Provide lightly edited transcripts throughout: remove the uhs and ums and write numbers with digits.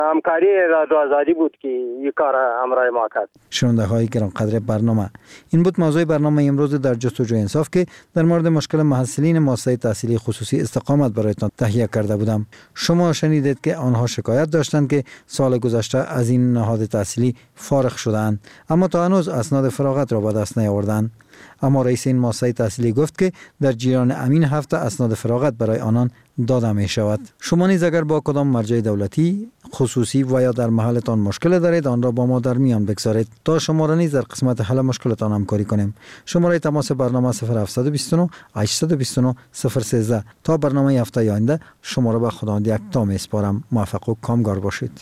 همکاری رادیو آزادی بود که این کار همراه ما کرد. شنونده های گرانقدر برنامه، این بود موضوع برنامه امروز در جستجوی انصاف که در مورد مشکل محصلین مؤسسه تحصیلی خصوصی استقامت برایتان تهیه کرده بودم. شما شنیدید که آنها شکایت داشتند که سال گذشته از این نهاد تحصیلی فارغ شدند، اما تا هنوز اسناد فراغت را به دست نیاوردند. اما رئیس این مؤسسه تحصیلی گفت که در جریان امین هفته اسناد فراغت برای آنان داده می شود. شما نیز اگر با کدام مرجع دولتی، خصوصی و یا در محلتان مشکل دارید، آن را با ما در میان بگذارید تا شما را نیز در قسمت حل مشکلتان همکاری کنیم. شماره تماس برنامه 0729 829 013. تا برنامه هفته آینده شما را به خداوند یکتا می سپارم. موفق و کامگار باشید.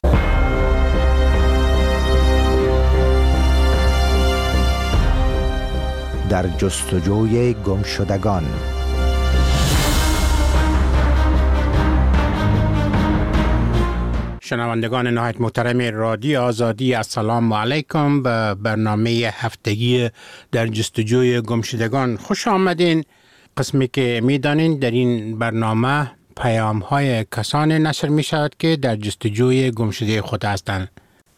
در جستجوی گمشدگان. شنوندگان نهایت محترم رادیو آزادی، السلام علیکم به برنامه هفتگی در جستجوی گمشدگان خوش آمدین. قسمی که میدانین در این برنامه پیام های کسان نشر می شود که در جستجوی گمشده خود هستند.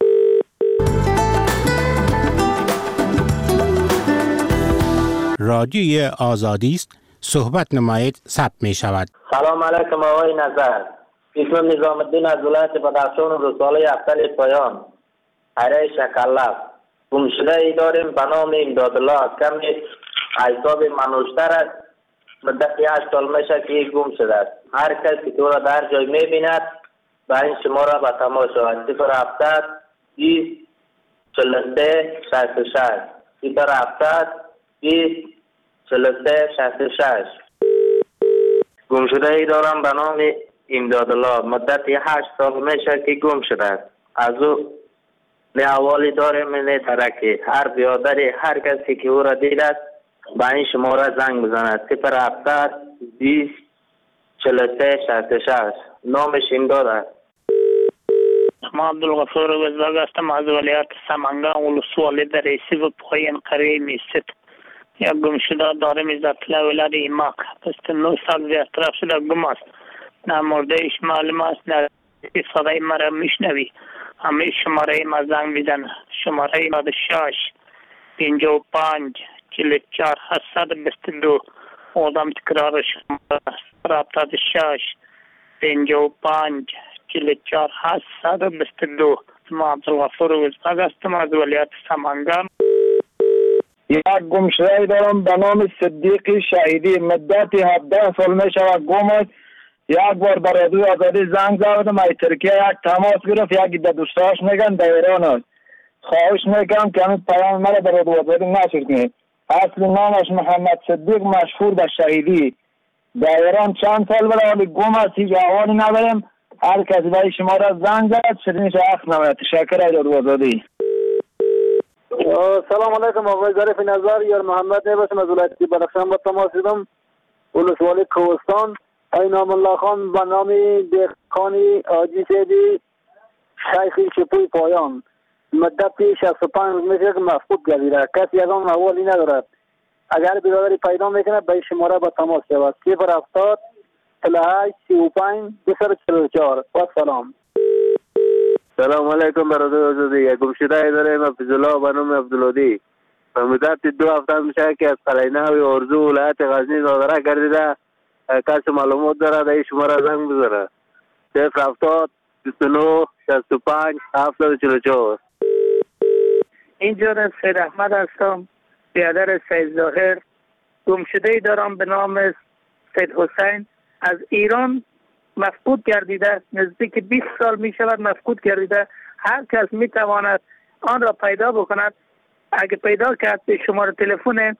رادیوی آزادی است، صحبت نمایید، ثبت می شود. سلام علیکم آقای نظر. اسمم نظام الدین از ولایت بدخشان و رساله افتل پایان اره شکلف. گمشده ای داریم به نام امدادالله از کمی حساب منوشتر است. مدت 8 سال میشه که گم شده است. هر کسی که او را در جای میبیند به این شماره به تماس شود. 070 20 43 66 070 20 43 66. گمشده ای دارم به نام امدادالله. مدت 8 سال میشه که گم شده است. از او نه احوالی داریم نه ترکی. هر بیادری هر کسی که او را دید است به این شماره زنگ بزند. 070 20 43 66. نامش امداد است. ما عبدالغفور وزباگ هستم از ولایت سمنگان ولسوالی در رئیسی و پایین قریه میست. یک گمشده داریم از اطلاع ولاد ایماک. پس 9 سال زیاد طرف شده گم است. نه موردهش معلوم است، نه صدای مرا میشنوی. همه شماره ما زنگ بزن. شماره 96 55 44 722. آدم تکرار شماره 76 55 44 722. ما عبدالغفور وزباگ هستم از ولایت سمنگان. یک گمشده دارم به نام صدیق شهیدی. مدت 17 سال می شود گم است. یک بار در رادیو آزادی زنگ زدم، از ترکیه یک تماس گرفت، یکی در دوستاش میگن در ایران است. خواهش میکنم که همین پیام مرا در رادیو آزادی نشر کنید. اصل نامش محمد صدیق مشهور به شهیدی. در ایران چند سال بود ولی گم است، هیچ احوالی نداریم. هر کسی برای شما را زنگ زد شدنش حق نماید. تشکر از رادیو آزادی. سلام علیکم آقای ظریف نظر. یار محمد نباشم از ولایت بدخشان با تماس شدم. ولسوالی کوهستان. ای نام الله خان به نام دهقانی حاجی سیدی شیخی شپوی پایان. مدت 65 روز میشه که مفقود گردیده. کسی از آن احوالی ندارد. اگر برادری پیدا میکنه به شماره با تماس شود. 070 38 35 244. و سلام. سلام علیکم برادر آزادی. یک گمشده داریم حفظالله به نام عبدالهادی. به مدت 2 هفته میشه که از قلعه و ارزو ولایت غزنی صادره گردیده. کسی معلومات داره در این شماره زنگ بزنه. 070 29 65 744. اینجا از سید احمد هستم، برادر سید ظاهر. گمشده ای دارم به نام سید حسین. از ایران مفقود گردیده. نزدیک 20 سال می شود مفقود گردیده. هر کس می تواند آن را پیدا بکند. اگه پیدا کرد به شماره تلفن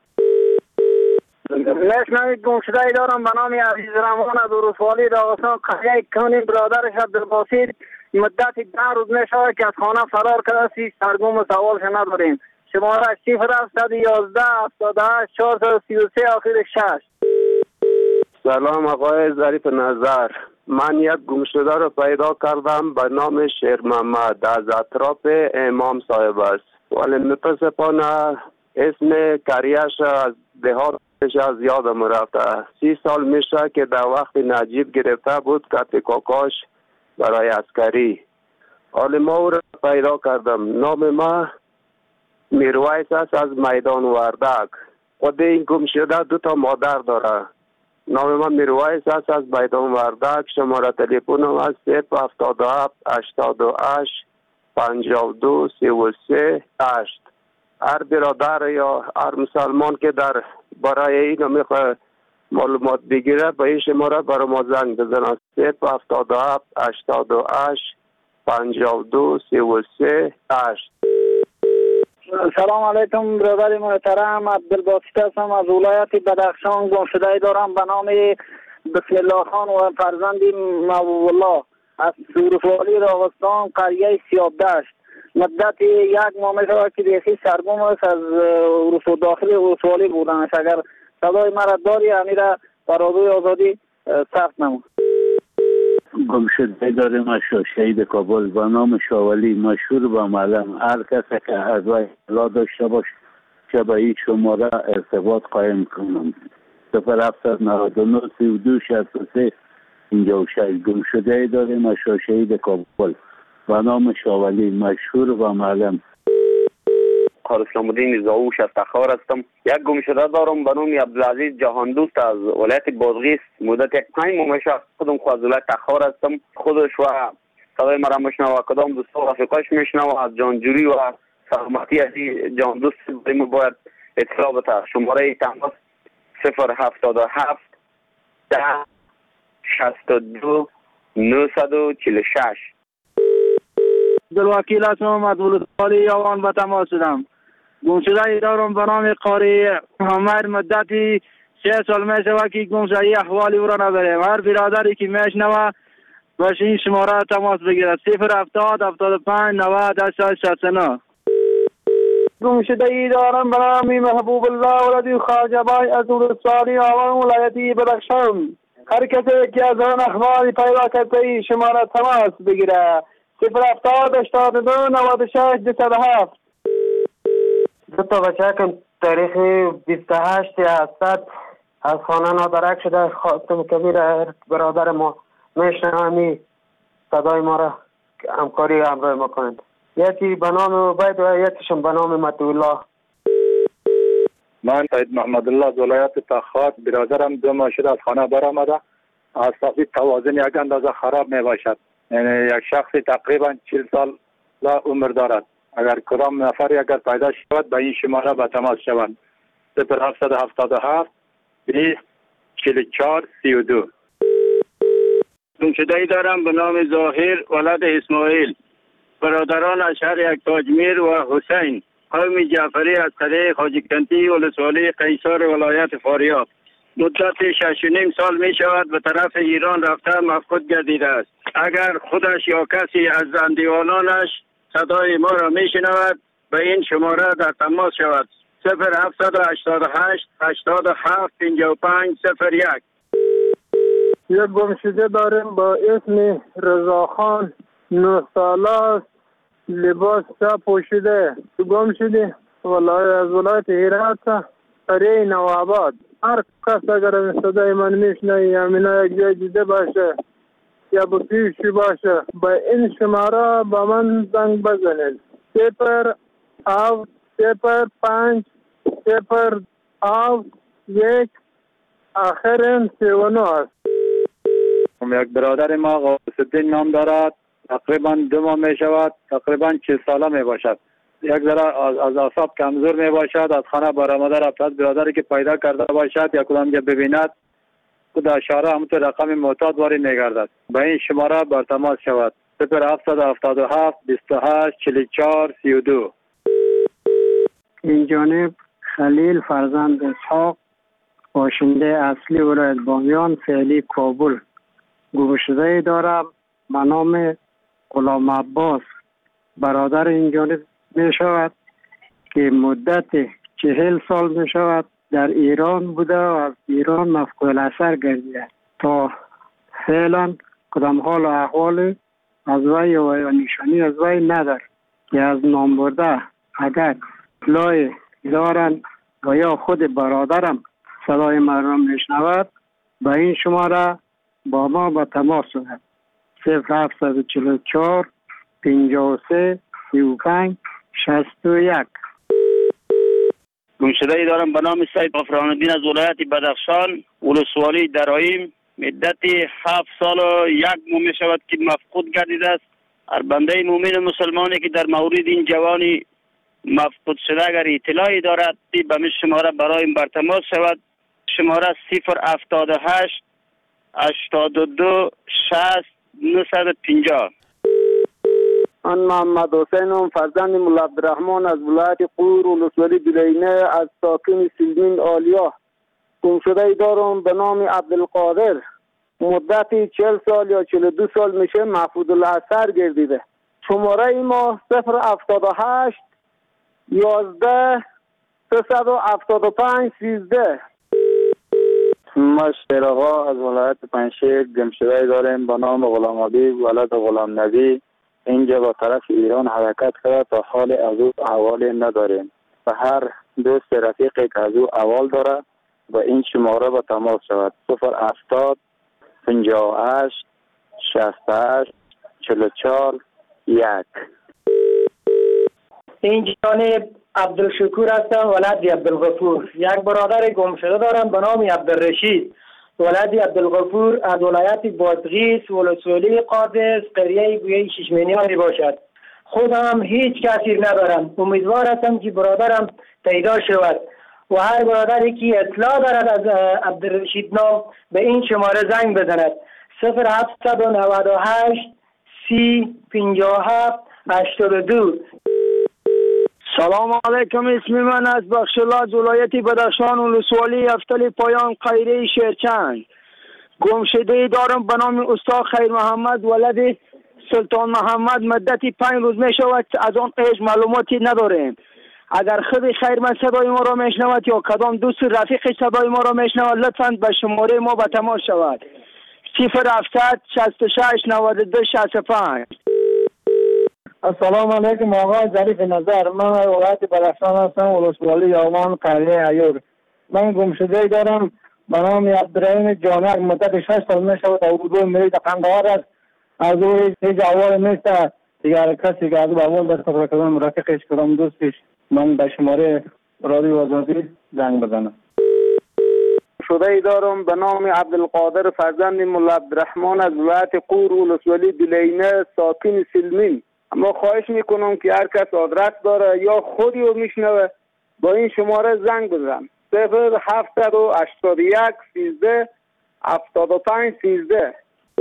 نشنوید. گمشده ای دارم به نام عزیز رحمان از ورسوالی داغستان. قضیه کنیم برادرش عبدالباسط. مدت 10 روز می شود که از خانه فرار کرده. 30 سرگم و سوالش نداریم. شماره 011 78 433 آخر 6. سلام آقای ظریف نظر. من یک گمشده رو پیدا کردم به نام شیر محمد از اطراف امام صاحب است. ولی متاسفانه اسم کریش از دهاتش از یادم رفته. 30 سال میشه که در وقت نجیب گرفته بود کت کاکاش برای عسکری. حال ما او را پیدا کردم. نام ما میرویس است از میدان وردک. خود این گم شده 2 مادر داره. نام من میرویس است از میدان وردک. شماره تلفنم است 077 88 52 33 8. هر برادر یا هر مسلمان که در برای اینو میخواه معلومات بگیره به این شماره برای ما زنگ بزنه 077 88 52 33 8. سلام علیکم برادر محترم، عبدالباسط هستم از ولایت بدخشان. گمشده دارم به نام بسم الله خان و فرزندی محبوب الله از ولسوالی راغستان قریه سیاب دشت. مدت 1 ماه میشود که بیخی سرگم است از داخل ولسوالی بودنش. اگر صدای مرا داری امیره برادوی آزادی سخت نمون. گمشده داریم از شهید کابل به نام شاولی مشهور و معلم. هر کسی که از وی اطلاع داشته باش که به این شماره ارتباط قایم کنم 0799 32 63 56. گمشده داریم از شهید کابل به نام شاولی مشهور و معلم. اسلام الدین زاوش از تخار هستم. یک گمشده دارم به نام عبدالعزیز جهان دوست از ولایت بادغیس. مدت 5 ماه میشه خودم از ولایت تخار هستم. خودش و صدای مرا میشنوه، کدام دوست رفیقاش میشنوه. از جانجوری و سلامتی از جان دوست باید اطلاع بده. شماره تماس 077 10 62 946. عبدالوکیل هستم از ولسوالی یوان به تماس شدم. گمشده دارم به نام قاری عمر. مدتی 3 سال می شود که گمشده احوالی او را نداریم. هر برادری که میشنوه باش این شماره تماس بگیرد 070 75 90 69. گمشده دارم به نام محبوب الله ولدی خواجه بای از ولسوالی یوان ولایت بدخشان. هر کسی که از آن احوالی پیدا کرده شماره تماس بگیره 070 82 96 207. 2 بچه که تاریخ 28 اسد از خانه نادرک شده. خواستم کبیر برادر ما میشنمی صدای ما را همکاری همراه ما کنند. یکی به نام عبید و یکیشون به نام مطیع. من سید محمد الله از ولایت تخار. برادرم 2 ماه شده از خانه برآمده. اعصابی توازن یک اندازه خراب می باشد. یعنی یک شخص تقریبا 40 سال عمر دارد. اگر کدام نفری اگر پیدا شود به این شماره به تماس شوند 0777 20 44 32. گمشده‌ای دارم به نام ظاهر ولد اسماعیل. برادران از شهر تاجمیر و حسین قوم جعفری از قریه خواجه کنتی ولسوالی قیصر ولایت فاریاب. مدت 6.5 سال می شود به طرف ایران رفته مفقود گردیده است. اگر خودش یا کسی از زندگانانش صدای ما را می شنود به این شماره در تماس شود 0788 87 55 01. یک گمشده داریم با اسم رضاخان 9 ساله است. لباس پوشیده گم شده از ولایت هرات قریه نوآباد. هر کس اگر صدای من میشنه یا من یک جای دیده باشه یا با پیشی باشه به این شماره با من زنگ بزنید 005 01 آخرین 39 است. یک برادر ما غوث‌الدین نام دارد. تقریبا 2 ماه می شود. تقریبا 40 ساله می باشد. یک ذره از اعصاب کمزور می باشد. از خانه برآمده رفته. برادری که پیدا کرده باشد یا کدام جا ببیند خود اشاره همونطور رقم معتاد وارد می گردد. به این شماره بر تماس شود 0777 28 44 32. این جانب خلیل فرزند اسحاق باشنده اصلی ولایت بامیان فعلی کابل. گمشده دارم به نام غلام عباس. برادر این جانب می شود که مدت 40 سال می شود در ایران بوده و از ایران مفقود الاثر گردیده. تا فعلا کدام حال و احوال از وی و نشانی از وی ندارد که از نام برده اگر اطلاع دارند و یا خود برادرم صدای مردم میشنود به این شماره با ما به تماس شود 0744 53 35 61. گمشده دارم به نام سید غفران‌الدین از ولایت بدخشان، ولسوالی درایم. مدت 7 سال و 1 ماه می شود که مفقود گردیده است. هر بنده مؤمن مسلمانی که در مورد این جوانی مفقود شده اگر اطلاعی دارد به من شماره برایم بر تماس شود. شماره 078 82 60 950. من محمد حسینم، فرزند مولا عبدالرحمن از ولایت قور ولسوالی دلینه از ساکن سلمین آلیا. گمشده دارم به نام عبدالقادر. مدتی 40 سال یا 42 سال میشه محفوظ الاثر گردیده. شماره ما 078 11 375 13. ما شیرآقا از ولایت پنجشیر گمشده داریم به نام غلام حبیب ولد غلام نبی. اینجا با طرف ایران حرکت کرده تا حال از او احوالی نداریم. و هر دوست رفیقی که از او احوال داره با این شماره با تماس شود. 070 58 68 44 1. این جانب عبدالشکور هستم، ولد عبدالغفور. یک برادر گمشده دارم به نام عبدالرشید ولد عبدالغفور از ولایت بادغیس ولسوالی قادس قریه گویه ششمینیان باشد. خودم هیچ کسی ندارم. امیدوار هستم که برادرم پیدا شود و هر برادری که اطلاع دارد از عبدالرشید نام به این شماره زنگ بزند. 0798 30 57 82. سلام علیکم. اسم من از بخشالله از ولایت بدخشان ولسوالی افتل پایان قیره شیرچند. گمشده دارم به نام استاد خیر محمد ولد سلطان محمد. مدت 5 روز می شود از آن قیش معلوماتی نداریم. اگر خود خیر من صدای ما را میشنود یا کدام دوست رفیق صدای ما را میشنود لطفاً به شماره ما به تماس شود. 0700 66 92 65. السلام علیکم آقای ظریف نظر. من ولایت بدخشان هستم ولسوالی یامان قریه ایور. من گمشده دارم به نام عبدالرحیم جانک. مدت 6 سال می شود اردو میرید قندهار است. از او هیچ احوال نیست. دیگر کسی که از او احوال دست خبر کردم رفیقش کردم دوستش. من به شماره رادیو آزادی زنگ بزنم. شده دارم به نام عبدالقادر فرزند مولا عبدالرحمن از ولایت قور ولسوالی دلینه ساکن سلمین. اما خواهش میکنم که هر کس آدرس داره یا خودی رو میشنوه با این شماره زنگ بزن. 0781 13 75 13.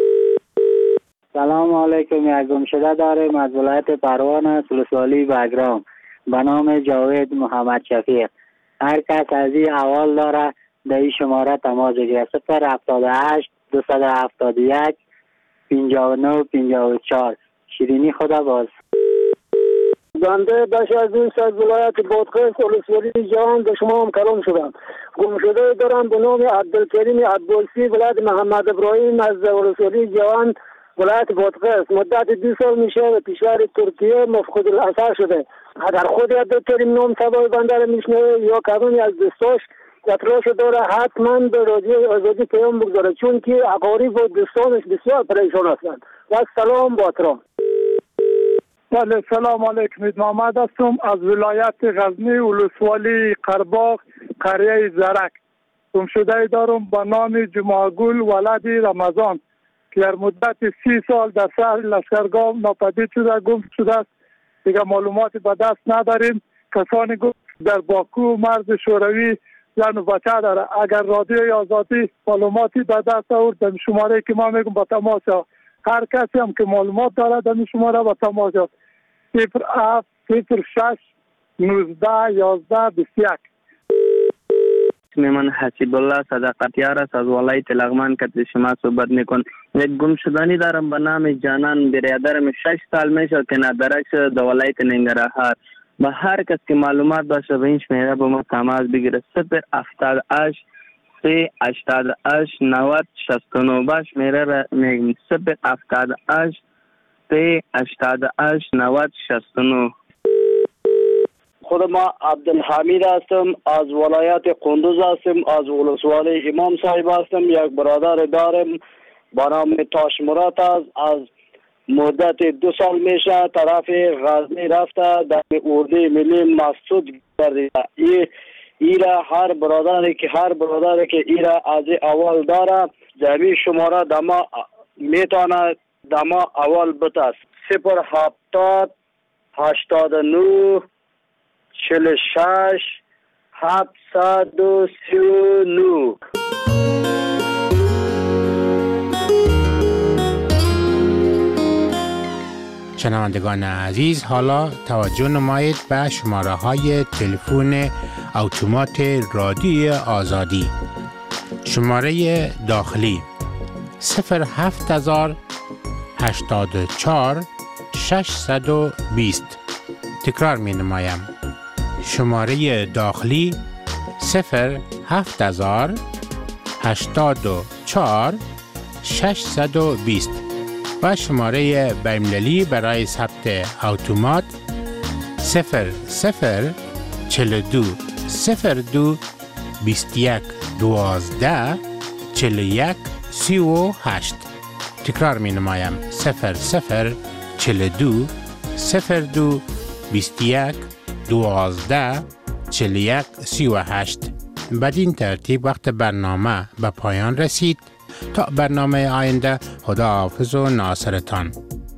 سلام علیکم. یک گمشده داریم از ولایت پروان است ولسوالی بگرام به نام جاوید محمد شفیق. هر کس از این احوال داره به این شماره تماس بگیره. 078 271 59 54. شیرینی خدا باز. بنده بشرزیست از ولایت بادغیس ولسوالی جوان به شما هم کلام شدم. گمشده دارم به نام عبدالکریم عبدالسی ولد محمد ابراهیم از ولسوالی جوان ولایت بادغیس. مدت 2 سال میشه و کشور ترکیه مفقود الاثر شده. اگر خود عبدالکریم نام صدای بنده را میشنوه یا کدومی از دوستاش اطلاعش داره حتما به رادیو آزادی پیام بگذاره، چون که اقارب و دوستانش بسیار پریشان هستند. و سلام با احترام. بله سلام علیکم. محمد هستم از ولایت غزنی ولسوالی قرباغ قریه زرک. گمشده دارم به نام جمعگل ولد رمضان که در مدت 30 سال در شهر لشکرگاه ناپدید شده گم شده است. دیگه معلوماتی به دست نداریم. کسانی گفت در باکو و مرز شوروی زن و بچه داره. اگر رادیوی آزادی معلوماتی به دست آورد در شماره که ما میگم با تماس شد. هر کسی هم که معلومات داره در شماره با تماس شد. 07 06 19 11 21. اسم من حسیب الله صداقتیار است از ولایت لغمان که شما صحبت میکن. یک گمشدگی دارم به نام جانان برادرم 6 سال میشه که ندرک شده در ولایت ننگرهار. به هر کس که معلومات باشه به این شماره با ما تماس بگیره. 078 388 90 69. باش میره را میگم 078 388 90 69. خود ما عبدالحمید هستم از ولایت قندوز هستم از ولسوالی امام صاحب هستم. یک برادر دارم با نام تاش مراد از مدت 2 سال میشه طرف غزنی رفته در اردوی ملی مسعود گردیده. ایرا هر برادری که ایرا از اول داره جمعی شماره دما میتونه دما اول بتاست 070 89 46 739. شنوندگان عزیز، حالا توجه نمایید به شماره های تلفن اتومات رادیو آزادی. شماره داخلی 07000 84 620. تکرار می نمایم. شماره داخلی 07000 84 620 و شماره بین‌المللی برای ثبت اتومات 0042 02 21 12 41 38. تکرار می نمایم 0042 02 21 12 41 38. بدین ترتیب وقت برنامه به پایان رسید. تا برنامه آینده، خداحافظ و ناصرتان.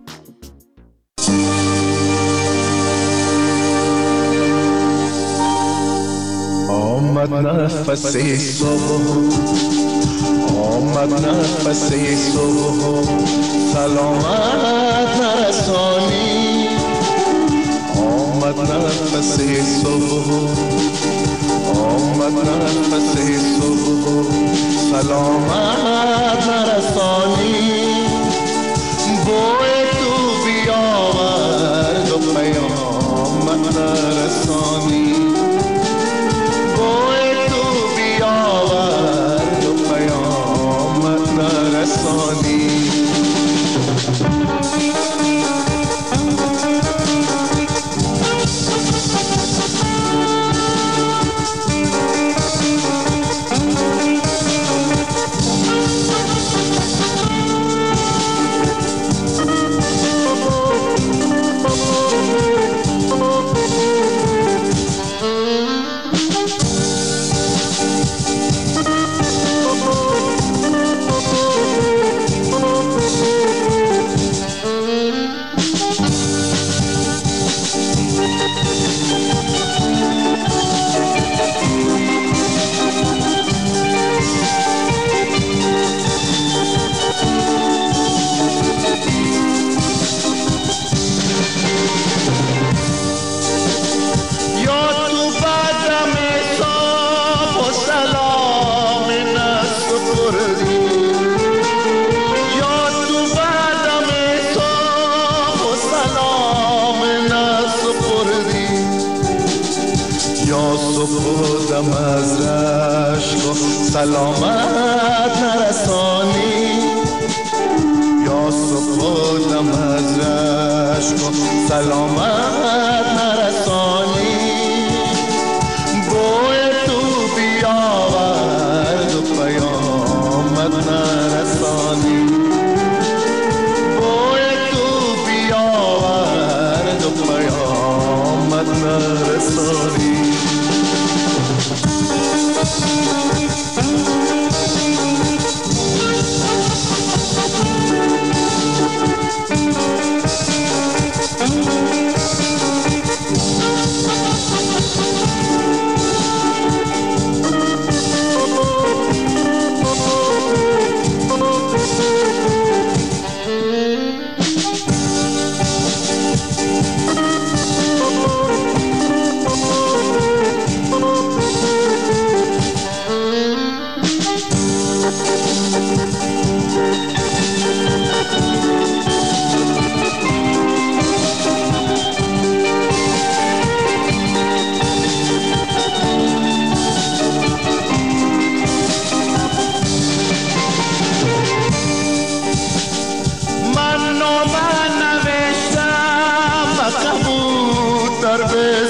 آمد نفس صبح، آمد نفس صبح، سلامت نرسانی. آمد نفس صبح، آمد نفس صبح، سلامت نرسانی. بوی تو بیاورد و پیامت نرسانی. بوی تو بیاورد و پیامت نرسانی. صبح از رشک و سلامت نرسانی. یا صبح دم از رشک و سلامت نرسانی. بوی تو بیاورد و پیامت نرسانی. بوی تو بیاورد و پیامت نرسانی. من نوشتم کبوتر به